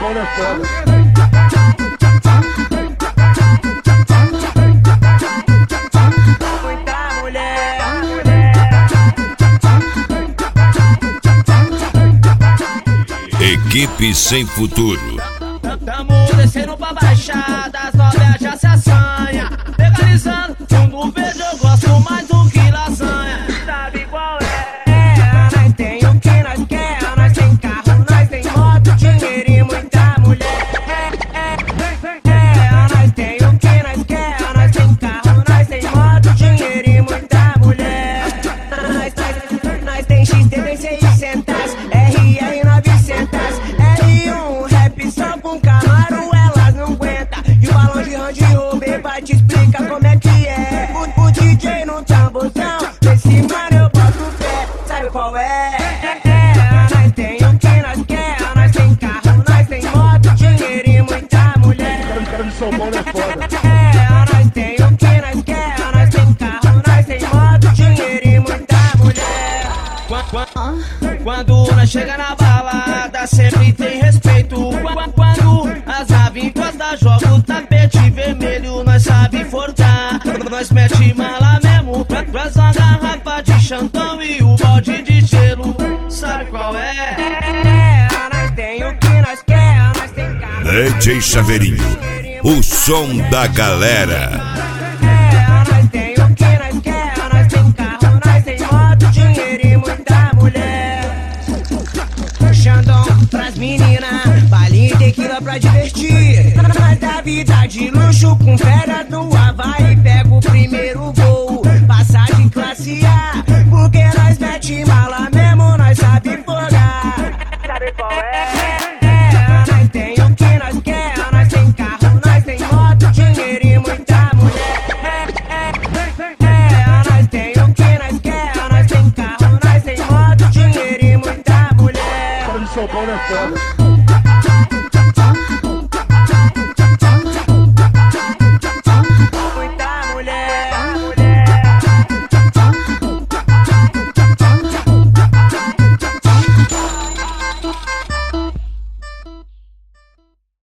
Paulo é foda. Muita mulher. Equipe Sem Futuro. Tamo descendo pra baixada, as novias já se assanha. Legalizando, fundo verde eu gosto mais do que lasanha. Sabe qual é? Nós tem o que nós quer, nós tem carro, nós tem moto, dinheiro e muita mulher. Nós tem o que nós quer, nós tem carro, nós tem moto, dinheiro e muita mulher. Nós tem XT, tem 600, RR 900, R1, rap só com Camaro, elas não aguentam. E o balão de Range Rover vai te explicar como é que é. O DJ no tamborzão, nesse mano eu boto fé, sabe qual é? Nós tem o que nós quer, nós tem carro, nós tem moto, dinheiro e muita mulher. O cara de São Paulo é foda. Nós tem o que nós quer, nós tem carro, nós tem moto, dinheiro e muita mulher. Quando nós chega na balada, sempre tem respeito. Quando as naves encostam, joga o tapete vermelho, nós sabe forçar. Nós mete mala mesmo, traz uma garrafa de chantão e o balde de gelo. Sabe qual é? Nós tem o que nós quer, nós tem carro. DJ Chaveirinho, o som da galera. Nós tem o que nós quer, nós tem carro, nós tem moto, dinheiro e muita mulher. Xandão pras meninas, balinha e tequila pra divertir. Nós da vida de luxo com férias no Havaí, pega o primeiro gol, passagem classe A. Porque nós mete mala mesmo, nós sabe folgar. Sabe qual é? Nós tem o que nós quer, nós tem carro, nós tem moto, dinheiro e muita mulher. Nós tem o que nós quer, nós tem carro, nós tem moto, dinheiro e muita mulher. O cara de São Paulo é foda.